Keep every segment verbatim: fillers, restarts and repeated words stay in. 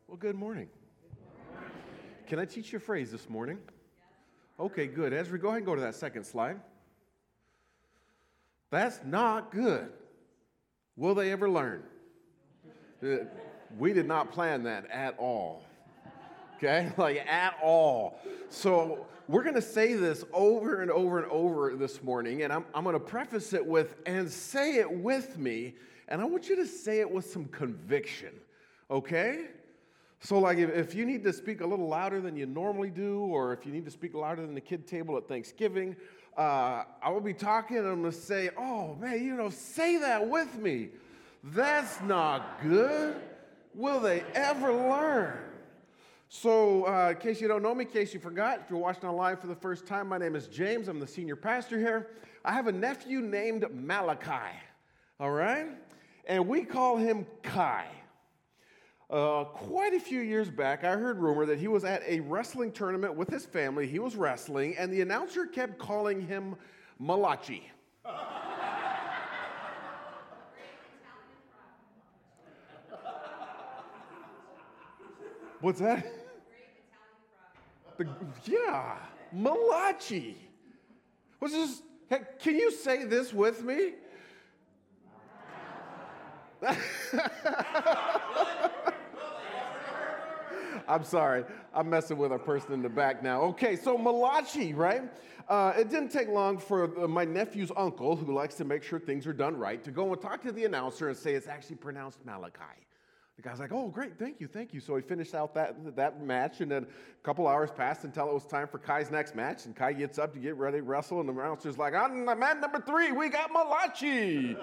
Well, good morning. Can I teach you a phrase this morning? Okay, good. Ezra, go ahead and go to that second slide. That's not good. Will they ever learn? Uh, We did not plan that at all. Okay? Like, at all. So, we're going to say this over and over and over this morning, and I'm, I'm going to preface it with, and say it with me, and I want you to say it with some conviction. Okay? So, like, if, if you need to speak a little louder than you normally do, or if you need to speak louder than the kid table at Thanksgiving, uh, I will be talking, and I'm going to say, oh, man, you know, say that with me. That's not good. Will they ever learn? So, uh, in case you don't know me, in case you forgot, if you're watching online for the first time, my name is James. I'm the senior pastor here. I have a nephew named Malachi, all right? And we call him Kai. Uh, quite a few years back, I heard rumor that he was at a wrestling tournament with his family. He was wrestling, and the announcer kept calling him Malachi. What's that? The, yeah, Malachi. What's this? Heck, can you say this with me? I'm sorry. I'm messing with a person in the back now. Okay, so Malachi, right? Uh, it didn't take long for uh, my nephew's uncle, who likes to make sure things are done right, to go and talk to the announcer and say it's actually pronounced Malachi. The guy's like, oh, great, thank you, thank you. So he finished out that, that match, and then a couple hours passed until it was time for Kai's next match, and Kai gets up to get ready to wrestle, and the announcer's like, on man number three, we got Malachi.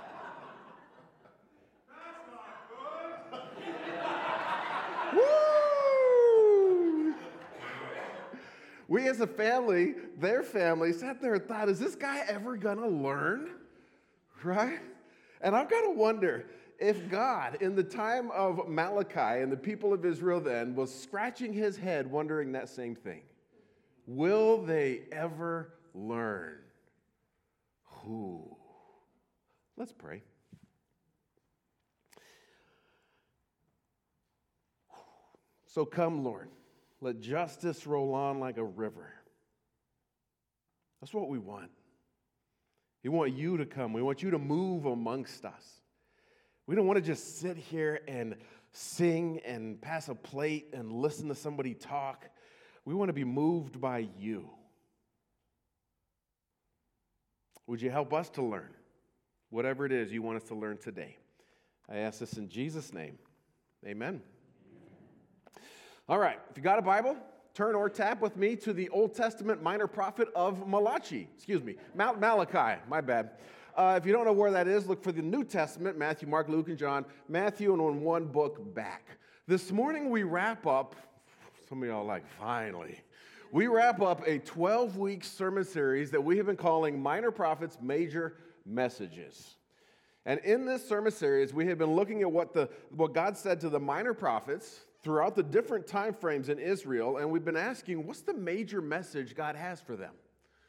Woo! We as a family, their family, sat there and thought, is this guy ever gonna learn? Right? And I've got to wonder, if God, in the time of Malachi and the people of Israel then, was scratching his head wondering that same thing, will they ever learn? Who? Let's pray. So come, Lord, let justice roll on like a river. That's what we want. We want you to come. We want you to move amongst us. We don't want to just sit here and sing and pass a plate and listen to somebody talk. We want to be moved by you. Would you help us to learn whatever it is you want us to learn today? I ask this in Jesus' name. Amen. All right, if you got a Bible, turn or tap with me to the Old Testament minor prophet of Malachi. Excuse me, Mal- Malachi, my bad. Uh, if you don't know where that is, look for the New Testament, Matthew, Mark, Luke, and John. Matthew, and on one book back. This morning we wrap up, some of y'all are like, finally. We wrap up a twelve-week sermon series that we have been calling Minor Prophets, Major Messages. And in this sermon series, we have been looking at what, the, what God said to the minor prophets throughout the different time frames in Israel, and we've been asking, what's the major message God has for them?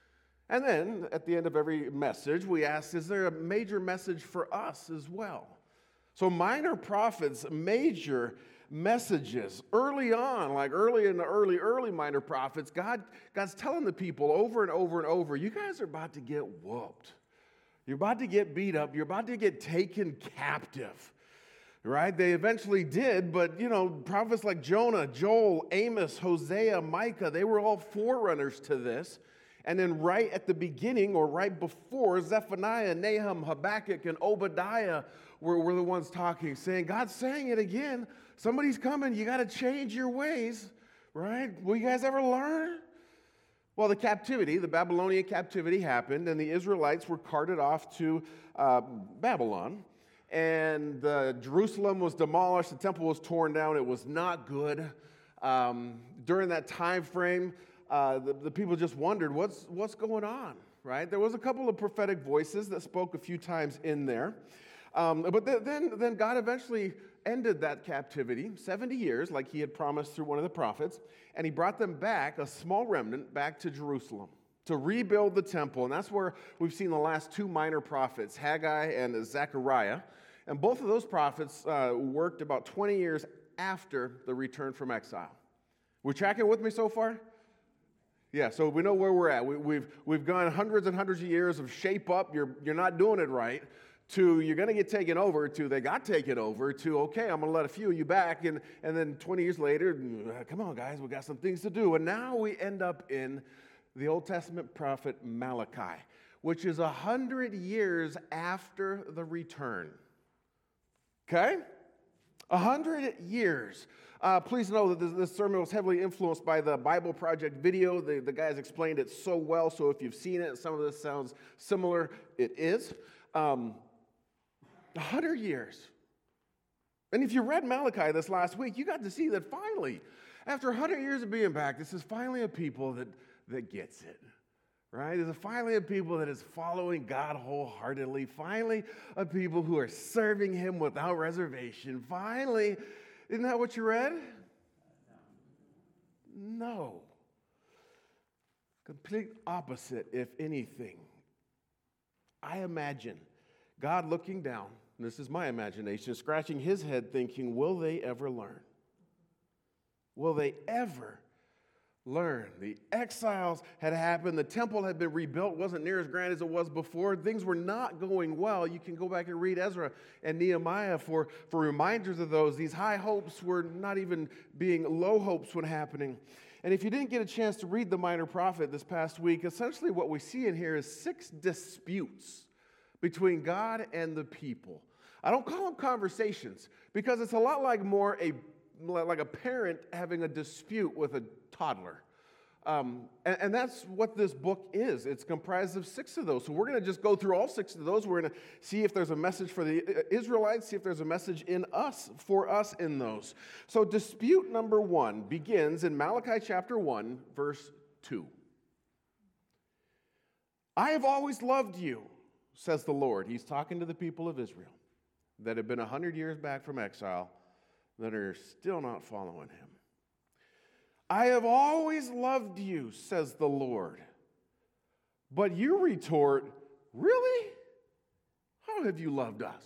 And then, at the end of every message, we ask, is there a major message for us as well? So minor prophets, major messages. Early on, like early in the early, early minor prophets, God, God's telling the people over and over and over, you guys are about to get whooped. You're about to get beat up. You're about to get taken captive. Right? They eventually did, but, you know, prophets like Jonah, Joel, Amos, Hosea, Micah, they were all forerunners to this. And then right at the beginning, or right before, Zephaniah, Nahum, Habakkuk, and Obadiah were, were the ones talking, saying, God's saying it again. Somebody's coming. You got to change your ways, right? Will you guys ever learn? Well, the captivity, the Babylonian captivity happened, and the Israelites were carted off to uh, Babylon. And uh, Jerusalem was demolished. The temple was torn down. It was not good. Um, during that time frame, Uh, the, the people just wondered, what's, what's going on, right? There was a couple of prophetic voices that spoke a few times in there. Um, but th- then, then God eventually ended that captivity, seventy years, like he had promised through one of the prophets, and he brought them back, a small remnant, back to Jerusalem to rebuild the temple. And that's where we've seen the last two minor prophets, Haggai and Zechariah. And both of those prophets uh, worked about twenty years after the return from exile. We tracking with me so far? Yeah, so we know where we're at. We, we've, we've gone hundreds and hundreds of years of shape up, you're, you're not doing it right, to you're going to get taken over, to they got taken over, to okay, I'm going to let a few of you back, and, and then twenty years later, come on guys, we got some things to do. And now we end up in the Old Testament prophet Malachi, which is one hundred years after the return. Okay? one hundred years. Uh, please know that this, this sermon was heavily influenced by the Bible Project video. The, the guys explained it so well, so if you've seen it, some of this sounds similar, it is. Um, one hundred years. And if you read Malachi this last week, you got to see that finally, after one hundred years of being back, this is finally a people that, that gets it. Right? There's finally a people that is following God wholeheartedly. Finally, a people who are serving Him without reservation. Finally, isn't that what you read? No. Complete opposite, if anything. I imagine God looking down, and this is my imagination, scratching His head thinking, will they ever learn? Will they ever learn? The exiles had happened. The temple had been rebuilt. Wasn't near as grand as it was before. Things were not going well. You can go back and read Ezra and Nehemiah for, for reminders of those. These high hopes were not even being low hopes when happening. And if you didn't get a chance to read the Minor Prophet this past week, essentially what we see in here is six disputes between God and the people. I don't call them conversations because it's a lot like more a like a parent having a dispute with a toddler. Um, and, and that's what this book is. It's comprised of six of those. So we're going to just go through all six of those. We're going to see if there's a message for the Israelites, see if there's a message in us, for us in those. So dispute number one begins in Malachi chapter one, verse two. I have always loved you, says the Lord. He's talking to the people of Israel that have been one hundred years back from exile, that are still not following Him. I have always loved you, says the Lord. But you retort, really? How have you loved us?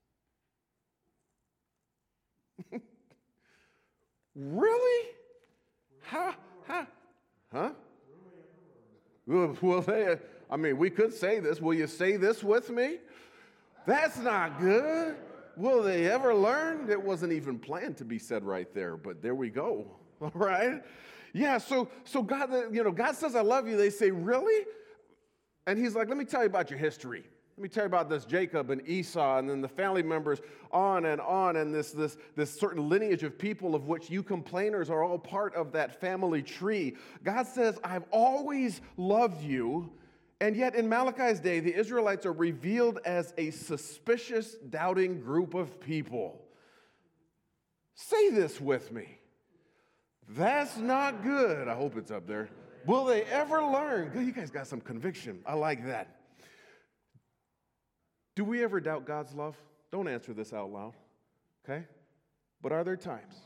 Really? How? How? Huh? Well, they, I mean, we could say this. Will you say this with me? That's not good. Will they ever learn? It wasn't even planned to be said right there, but there we go. All right? Yeah, so so God, you know, God says, I love you. They say, really? And He's like, let me tell you about your history. Let me tell you about this Jacob and Esau and then the family members on and on and this, this, this certain lineage of people of which you complainers are all part of that family tree. God says, I've always loved you. And yet in Malachi's day, the Israelites are revealed as a suspicious, doubting group of people. Say this with me. That's not good. I hope it's up there. Will they ever learn? Good, you guys got some conviction. I like that. Do we ever doubt God's love? Don't answer this out loud, okay? But are there times?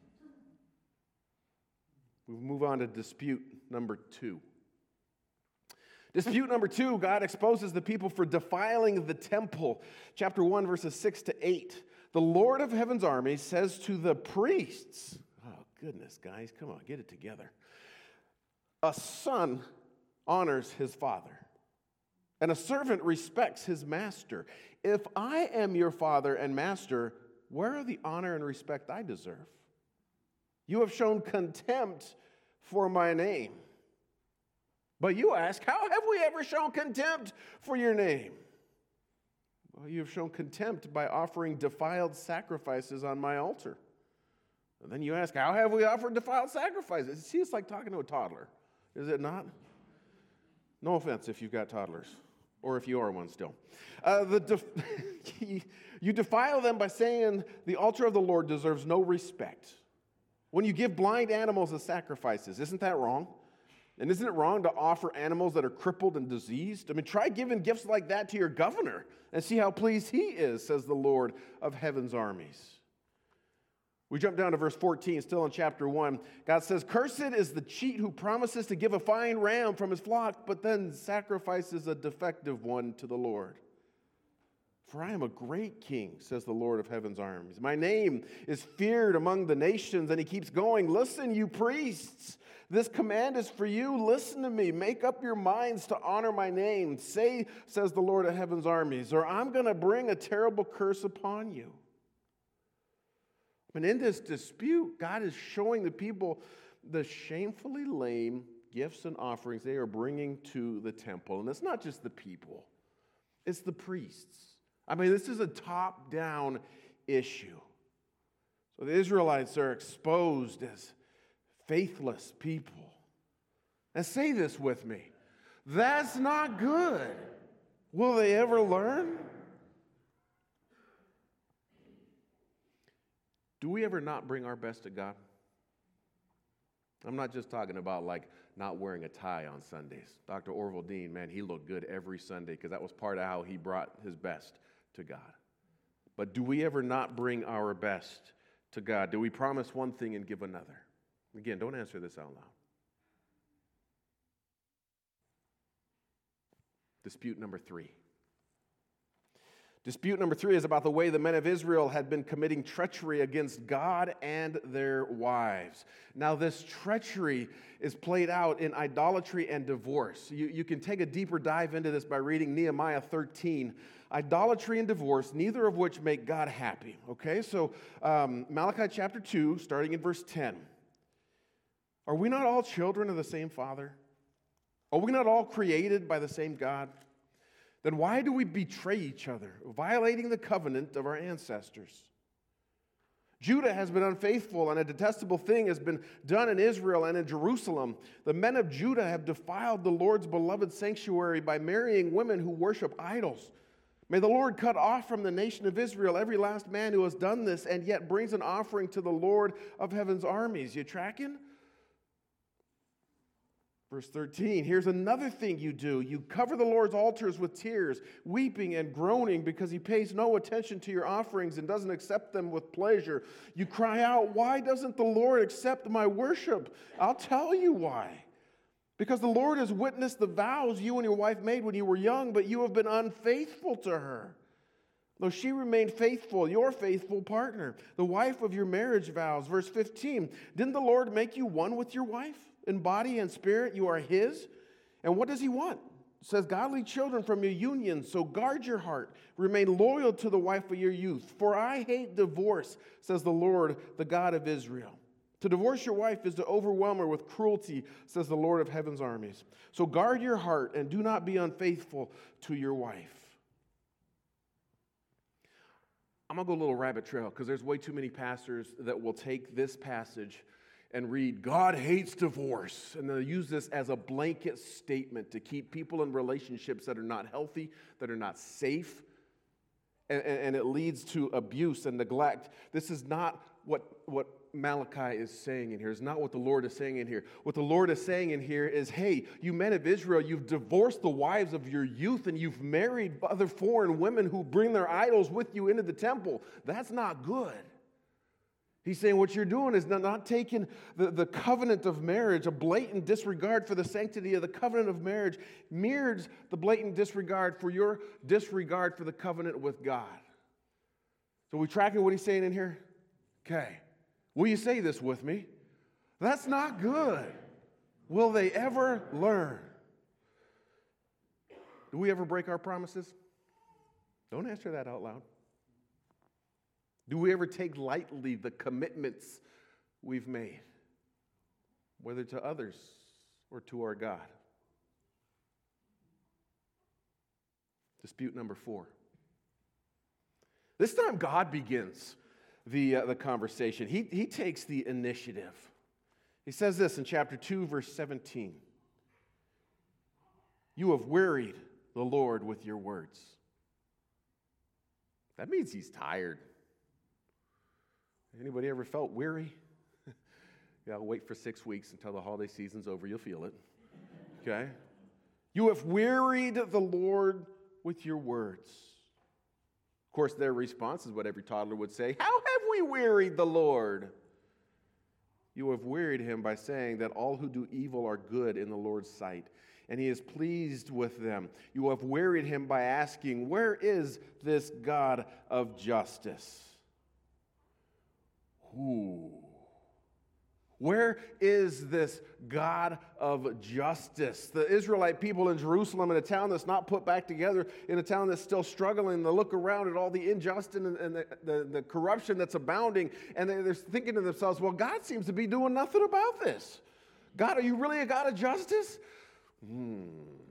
We move on to dispute number two. Dispute number two, God exposes the people for defiling the temple. Chapter one, verses six to eight. The Lord of heaven's armies says to the priests, oh goodness, guys, come on, get it together. A son honors his father, and a servant respects his master. If I am your father and master, where are the honor and respect I deserve? You have shown contempt for my name. But you ask, how have we ever shown contempt for your name? Well, you have shown contempt by offering defiled sacrifices on my altar. And then you ask, how have we offered defiled sacrifices? See, it's like talking to a toddler, is it not? No offense if you've got toddlers, or if you are one still. Uh, the def- you defile them by saying the altar of the Lord deserves no respect. When you give blind animals as sacrifices, isn't that wrong? And isn't it wrong to offer animals that are crippled and diseased? I mean, try giving gifts like that to your governor and see how pleased he is, says the Lord of heaven's armies. We jump down to verse fourteen, still in chapter one. God says, cursed is the cheat who promises to give a fine ram from his flock, but then sacrifices a defective one to the Lord. For I am a great king, says the Lord of heaven's armies. My name is feared among the nations. And he keeps going. Listen, you priests. This command is for you. Listen to me. Make up your minds to honor my name. Say, says the Lord of heaven's armies, or I'm going to bring a terrible curse upon you. And in this dispute, God is showing the people the shamefully lame gifts and offerings they are bringing to the temple. And it's not just the people. It's the priests. I mean, this is a top-down issue. So the Israelites are exposed as faithless people. And say this with me. That's not good. Will they ever learn? Do we ever not bring our best to God? I'm not just talking about like not wearing a tie on Sundays. Doctor Orville Dean, man, he looked good every Sunday because that was part of how he brought his best to God. But do we ever not bring our best to God? Do we promise one thing and give another? Again, don't answer this out loud. Dispute number three. Dispute number three is about the way the men of Israel had been committing treachery against God and their wives. Now, this treachery is played out in idolatry and divorce. You, you can take a deeper dive into this by reading Nehemiah thirteen. Idolatry and divorce, neither of which make God happy. Okay, so um, Malachi chapter two, starting in verse ten. Are we not all children of the same Father? Are we not all created by the same God? Then why do we betray each other, violating the covenant of our ancestors? Judah has been unfaithful, and a detestable thing has been done in Israel and in Jerusalem. The men of Judah have defiled the Lord's beloved sanctuary by marrying women who worship idols. May the Lord cut off from the nation of Israel every last man who has done this and yet brings an offering to the Lord of heaven's armies. You tracking? Verse thirteen, here's another thing you do. You cover the Lord's altars with tears, weeping and groaning because he pays no attention to your offerings and doesn't accept them with pleasure. You cry out, why doesn't the Lord accept my worship? I'll tell you why. Because the Lord has witnessed the vows you and your wife made when you were young, but you have been unfaithful to her. Though she remained faithful, your faithful partner, the wife of your marriage vows. Verse fifteen, didn't the Lord make you one with your wife? In body and spirit, you are his. And what does he want? It says, godly children from your union, so guard your heart. Remain loyal to the wife of your youth. For I hate divorce, says the Lord, the God of Israel. To divorce your wife is to overwhelm her with cruelty, says the Lord of heaven's armies. So guard your heart and do not be unfaithful to your wife. I'm going to go a little rabbit trail because there's way too many pastors that will take this passage and read, God hates divorce, and they'll use this as a blanket statement to keep people in relationships that are not healthy, that are not safe, and, and it leads to abuse and neglect. This is not what, what Malachi is saying in here. It's not what the Lord is saying in here. What the Lord is saying in here is, hey, you men of Israel, you've divorced the wives of your youth, and you've married other foreign women who bring their idols with you into the temple. That's not good. He's saying what you're doing is not, not taking the, the covenant of marriage, a blatant disregard for the sanctity of the covenant of marriage, mirrors the blatant disregard for your disregard for the covenant with God. So we tracking what he's saying in here? Okay. Will you say this with me? That's not good. Will they ever learn? Do we ever break our promises? Don't answer that out loud. Do we ever take lightly the commitments we've made, whether to others or to our God? Dispute number four. This time God begins the, uh, the conversation. He, he takes the initiative. He says this in chapter two, verse seventeen. You have wearied the Lord with your words. That means he's tired. Anybody ever felt weary? Yeah, I'll wait for six weeks until the holiday season's over. You'll feel it. Okay? You have wearied the Lord with your words. Of course, their response is what every toddler would say. How have we wearied the Lord? You have wearied him by saying that all who do evil are good in the Lord's sight. and he is pleased with them. You have wearied him by asking, where is this God of justice? Ooh. Where is this God of justice? The Israelite people in Jerusalem, in a town that's not put back together, in a town that's still struggling, they look around at all the injustice and, and the, the, the corruption that's abounding, and they, they're thinking to themselves, well, God seems to be doing nothing about this. God, are you really a God of justice? Hmm.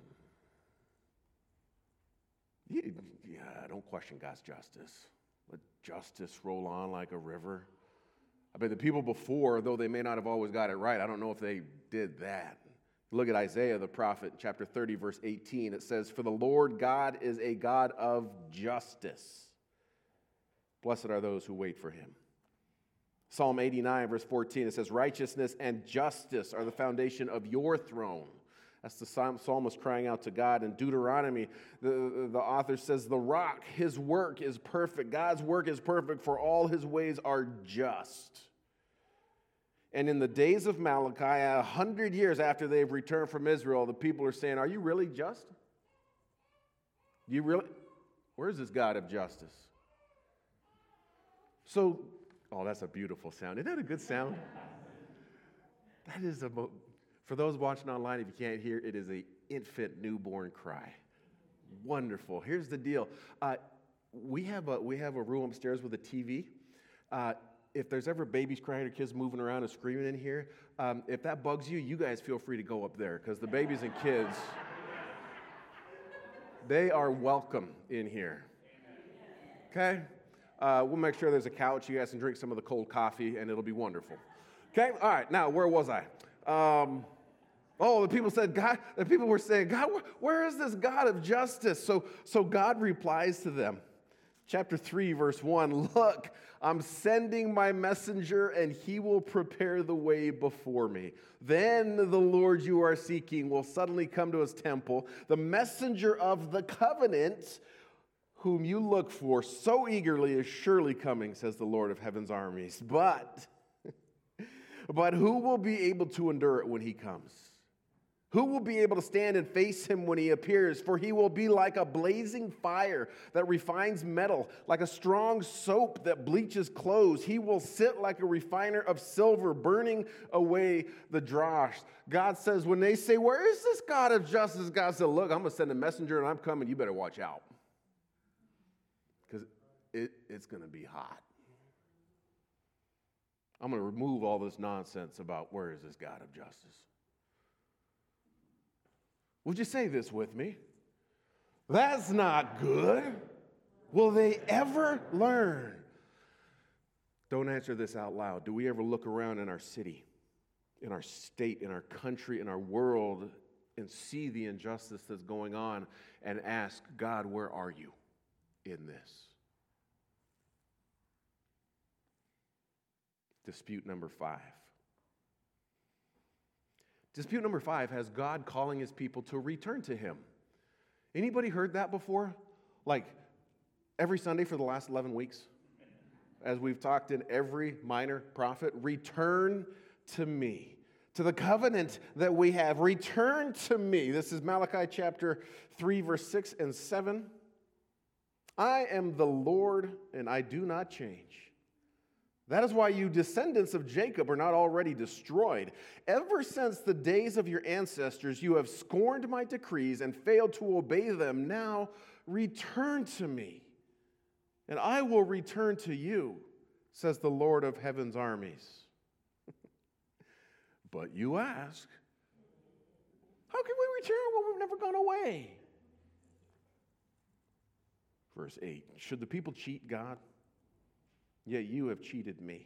Yeah, don't question God's justice. Let justice roll on like a river. I mean, the people before, though they may not have always got it right, I don't know if they did that. Look at Isaiah the prophet, chapter thirty, verse eighteen. It says, for the Lord God is a God of justice. Blessed are those who wait for him. Psalm eighty-nine, verse fourteen, it says, righteousness and justice are the foundation of your throne. That's the psalmist crying out to God. In Deuteronomy, the, the author says, the rock, his work is perfect. God's work is perfect, for all his ways are just. And in the days of Malachi, a hundred years after they've returned from Israel, the people are saying, are you really just? You really? Where's this God of justice? So, oh, that's a beautiful sound. Isn't that a good sound? That is a... For those watching online, if you can't hear, it is an infant newborn cry. Wonderful. Here's the deal. Uh, we have a we have a room upstairs with a T V. Uh, if there's ever babies crying or kids moving around and screaming in here, um, if that bugs you, you guys feel free to go up there, because the babies and kids, they are welcome in here. Okay? Uh, we'll make sure there's a couch. You guys can drink some of the cold coffee, and it'll be wonderful. Okay? All right. Now, where was I? Um, Oh, the people said, God, the people were saying, God, where, where is this God of justice? So, so God replies to them. Chapter three, verse one, look, I'm sending my messenger, and he will prepare the way before me. Then the Lord you are seeking will suddenly come to his temple, the messenger of the covenant, whom you look for so eagerly is surely coming, says the Lord of heaven's armies. But, but who will be able to endure it when he comes? Who will be able to stand and face him when he appears? For he will be like a blazing fire that refines metal, like a strong soap that bleaches clothes. He will sit like a refiner of silver, burning away the dross. God says, when they say, where is this God of justice? God said, look, I'm going to send a messenger and I'm coming. You better watch out. Because it, it's going to be hot. I'm going to remove all this nonsense about where is this God of justice. Would you say this with me? That's not good. Will they ever learn? Don't answer this out loud. Do we ever look around in our city, in our state, in our country, in our world, and see the injustice that's going on and ask, God, where are you in this? Dispute number five. Dispute number five has God calling his people to return to him. Anybody heard that before? Like every Sunday for the last eleven weeks? As we've talked in every minor prophet, return to me. To the covenant that we have, return to me. This is Malachi chapter three, verse six and seven. I am the Lord, and I do not change. That is why you descendants of Jacob are not already destroyed. Ever since the days of your ancestors, you have scorned my decrees and failed to obey them. Now return to me, and I will return to you, says the Lord of heaven's armies. But you ask, how can we return when we've never gone away? Verse eight, should the people cheat God? Yet you have cheated me.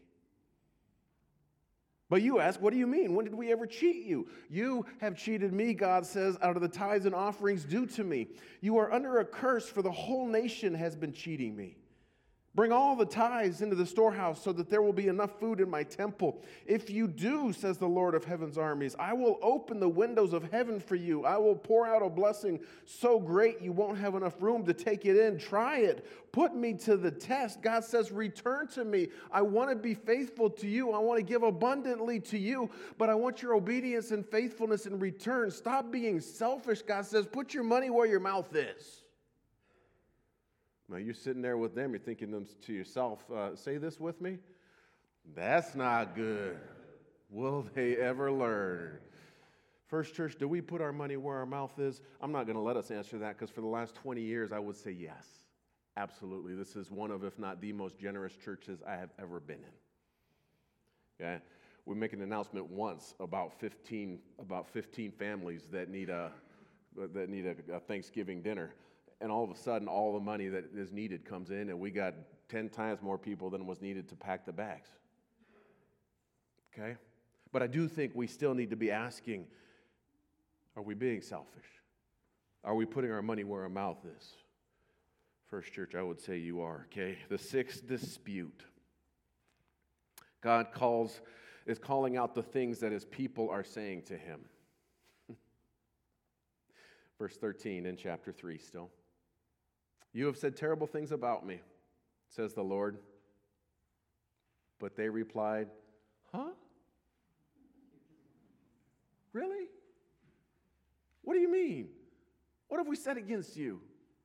But you ask, what do you mean? When did we ever cheat you? You have cheated me, God says, out of the tithes and offerings due to me. You are under a curse, for the whole nation has been cheating me. Bring all the tithes into the storehouse so that there will be enough food in my temple. If you do, says the Lord of heaven's armies, I will open the windows of heaven for you. I will pour out a blessing so great you won't have enough room to take it in. Try it. Put me to the test. God says, return to me. I want to be faithful to you. I want to give abundantly to you, but I want your obedience and faithfulness in return. Stop being selfish. God says, put your money where your mouth is. Now, you're sitting there with them, you're thinking to yourself, uh, say this with me? That's not good. Will they ever learn? First Church, do we put our money where our mouth is? I'm not going to let us answer that because for the last twenty years, I would say yes. Absolutely. This is one of, if not the most generous churches I have ever been in. Okay? We make an announcement once about fifteen, about fifteen families that need a, that need a, a Thanksgiving dinner. And all of a sudden, all the money that is needed comes in, and we got ten times more people than was needed to pack the bags. Okay? But I do think we still need to be asking, are we being selfish? Are we putting our money where our mouth is? First Church, I would say you are, okay? The sixth dispute. God calls, is calling out the things that his people are saying to him. Verse thirteen in chapter three still. You have said terrible things about me, says the Lord. But they replied, huh? Really? What do you mean? What have we said against you?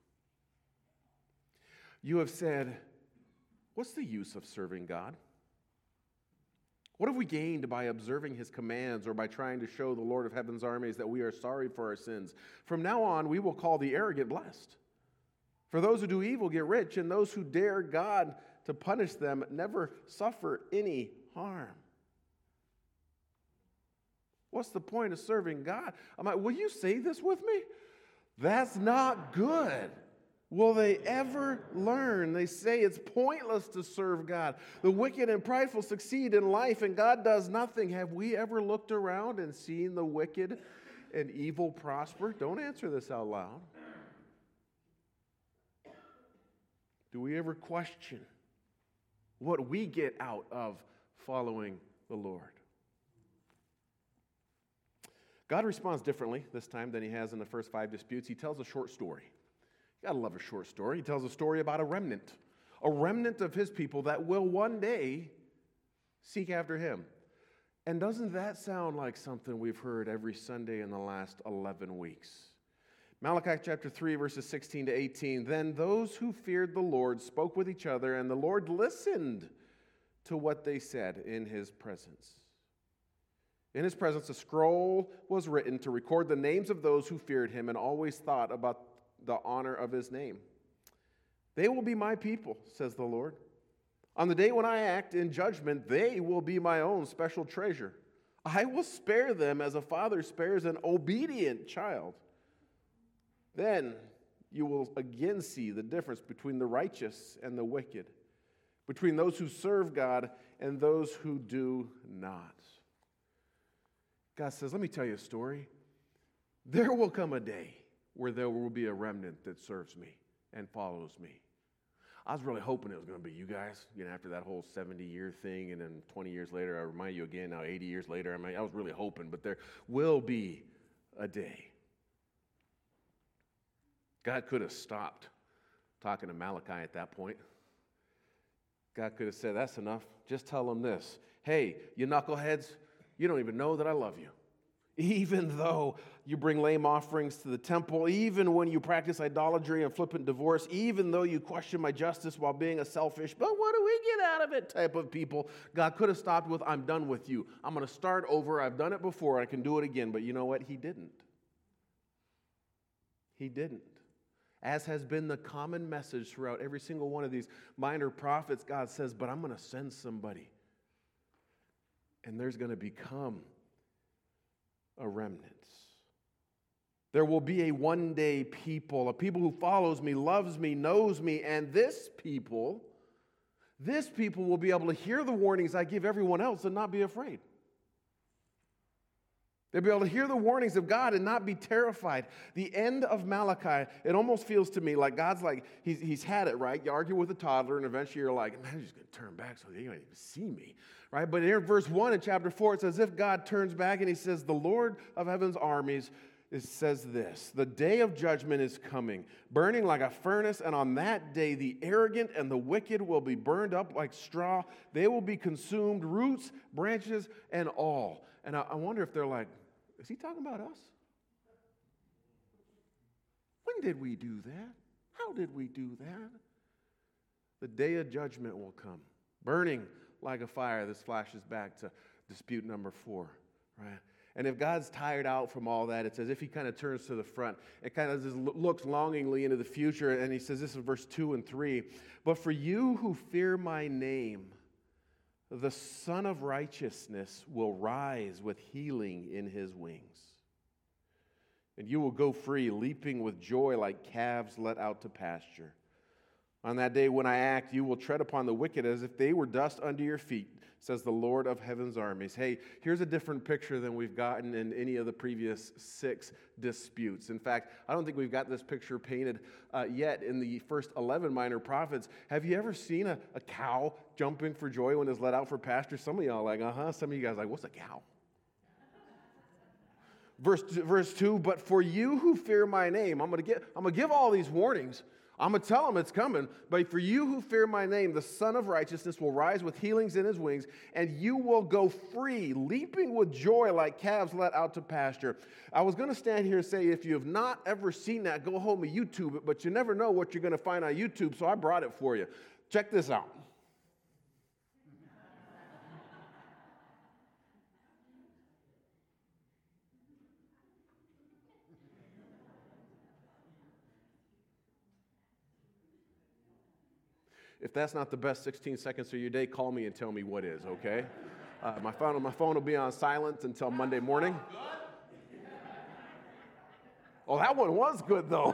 You have said, what's the use of serving God? What have we gained by observing his commands or by trying to show the Lord of heaven's armies that we are sorry for our sins? From now on, we will call the arrogant blessed. For those who do evil get rich, and those who dare God to punish them never suffer any harm. What's the point of serving God? I'm like, will you say this with me? That's not good. Will they ever learn? They say it's pointless to serve God. The wicked and prideful succeed in life, and God does nothing. Have we ever looked around and seen the wicked and evil prosper? Don't answer this out loud. Do we ever question what we get out of following the Lord? God responds differently this time than he has in the first five disputes. He tells a short story. You gotta love a short story. He tells a story about a remnant, a remnant of his people that will one day seek after him. And doesn't that sound like something we've heard every Sunday in the last eleven weeks? Malachi chapter three, verses sixteen to eighteen. Then those who feared the Lord spoke with each other, and the Lord listened to what they said in his presence. In his presence, a scroll was written to record the names of those who feared him and always thought about the honor of his name. They will be my people, says the Lord. On the day when I act in judgment, they will be my own special treasure. I will spare them as a father spares an obedient child. Then you will again see the difference between the righteous and the wicked, between those who serve God and those who do not. God says, let me tell you a story. There will come a day where there will be a remnant that serves me and follows me. I was really hoping it was going to be you guys, you know, after that whole seventy-year thing, and then twenty years later, I remind you again, now eighty years later, I mean, I was really hoping, but there will be a day. God could have stopped talking to Malachi at that point. God could have said, that's enough. Just tell them this. Hey, you knuckleheads, you don't even know that I love you. Even though you bring lame offerings to the temple, even when you practice idolatry and flippant divorce, even though you question my justice while being a selfish, but what do we get out of it type of people, God could have stopped with, I'm done with you. I'm going to start over. I've done it before. I can do it again. But you know what? He didn't. He didn't. As has been the common message throughout every single one of these minor prophets, God says, but I'm going to send somebody. And there's going to become a remnant. There will be a one-day people, a people who follows me, loves me, knows me, and this people, this people will be able to hear the warnings I give everyone else and not be afraid. They'll be able to hear the warnings of God and not be terrified. The end of Malachi, it almost feels to me like God's like, he's, he's had it, right? You argue with a toddler, and eventually you're like, man, I'm just going to turn back so they don't even see me, right? But here in verse one in chapter four, it's as if God turns back and he says, the Lord of heaven's armies it says this, the day of judgment is coming, burning like a furnace, and on that day the arrogant and the wicked will be burned up like straw. They will be consumed, roots, branches, and all. And I, I wonder if they're like, is he talking about us? When did we do that? How did we do that? The day of judgment will come, burning like a fire. This flashes back to dispute number four, right? And if God's tired out from all that, it's as if he kind of turns to the front. It kind of just looks longingly into the future, and he says this in verse two and three, but for you who fear my name, the Son of Righteousness will rise with healing in his wings. And you will go free, leaping with joy like calves let out to pasture. On that day when I act, you will tread upon the wicked as if they were dust under your feet, says the Lord of heaven's armies. Hey, here's a different picture than we've gotten in any of the previous six disputes. In fact, I don't think we've got this picture painted uh, yet in the first eleven minor prophets. Have you ever seen a, a cow jumping for joy when it's let out for pasture? Some of y'all are like, uh-huh. Some of you guys are like, what's a cow? Verse, verse two, but for you who fear my name, I'm going to get, I'm going to give all these warnings. I'm going to tell them it's coming, but for you who fear my name, the Son of Righteousness will rise with healings in his wings, and you will go free, leaping with joy like calves let out to pasture. I was going to stand here and say, if you have not ever seen that, go home and YouTube it, but you never know what you're going to find on YouTube, so I brought it for you. Check this out. If that's not the best sixteen seconds of your day, call me and tell me what is, okay? Uh, my phone, my phone will be on silent until Monday morning. Oh, that one was good, though.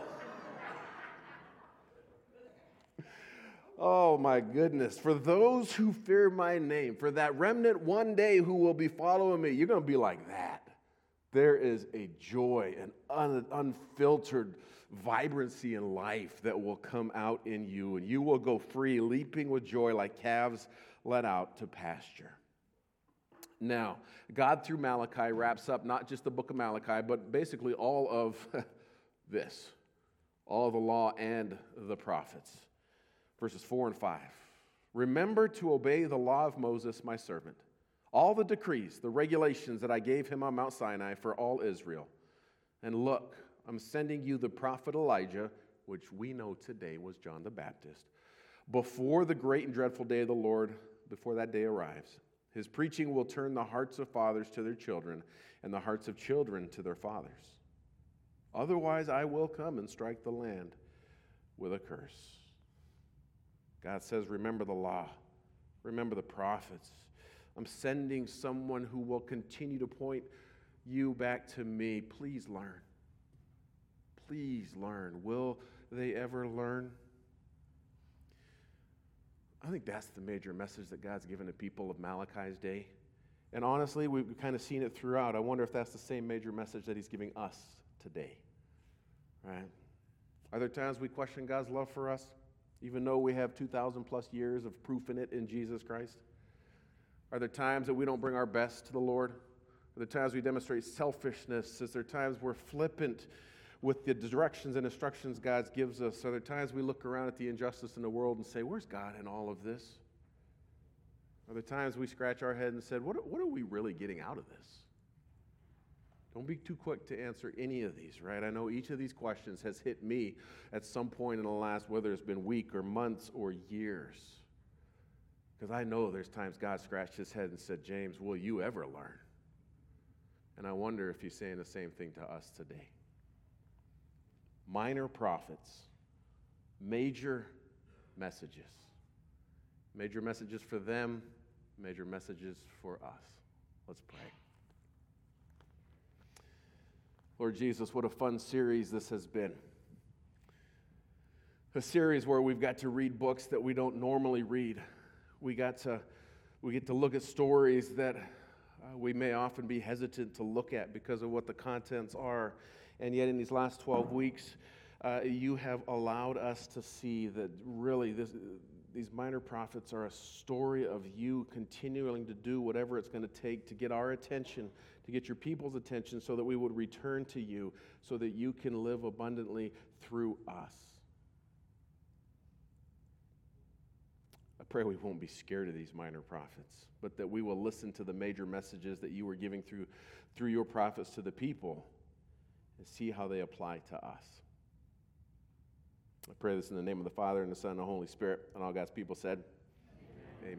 Oh, my goodness. For those who fear my name, for that remnant one day who will be following me, you're going to be like that. There is a joy, an un- unfiltered vibrancy in life that will come out in you, and you will go free, leaping with joy like calves let out to pasture. Now, God through Malachi wraps up not just the book of Malachi, but basically all of this, all of the law and the prophets. Verses four and five. Remember to obey the law of Moses, my servant, all the decrees, the regulations that I gave him on Mount Sinai for all Israel. And look, I'm sending you the prophet Elijah, which we know today was John the Baptist, before the great and dreadful day of the Lord, before that day arrives. His preaching will turn the hearts of fathers to their children and the hearts of children to their fathers. Otherwise, I will come and strike the land with a curse. God says, remember the law. Remember the prophets. I'm sending someone who will continue to point you back to me. Please learn. Please learn. Will they ever learn? I think that's the major message that God's given to people of Malachi's day. And honestly, we've kind of seen it throughout. I wonder if that's the same major message that he's giving us today. Right? Are there times we question God's love for us, even though we have two thousand plus years of proof in it in Jesus Christ? Are there times that we don't bring our best to the Lord? Are there times we demonstrate selfishness? Is there times we're flippant with the directions and instructions God gives us? Are there times we look around at the injustice in the world and say, where's God in all of this? Are there times we scratch our head and said, what are, what are we really getting out of this? Don't be too quick to answer any of these, right? I know each of these questions has hit me at some point in the last, whether it's been week or months or years. Because I know there's times God scratched his head and said, James, will you ever learn? And I wonder if he's saying the same thing to us today. Minor prophets, major messages. Major messages for them, major messages for us. Let's pray. Lord Jesus, what a fun series this has been. A series where we've got to read books that we don't normally read. We got to, we get to look at stories that uh, we may often be hesitant to look at because of what the contents are. And yet in these last twelve weeks, uh, you have allowed us to see that really this, these minor prophets are a story of you continuing to do whatever it's going to take to get our attention, to get your people's attention, so that we would return to you, so that you can live abundantly through us. I pray we won't be scared of these minor prophets, but that we will listen to the major messages that you were giving through, through your prophets to the people and see how they apply to us. I pray this in the name of the Father, and the Son, and the Holy Spirit, and all God's people said,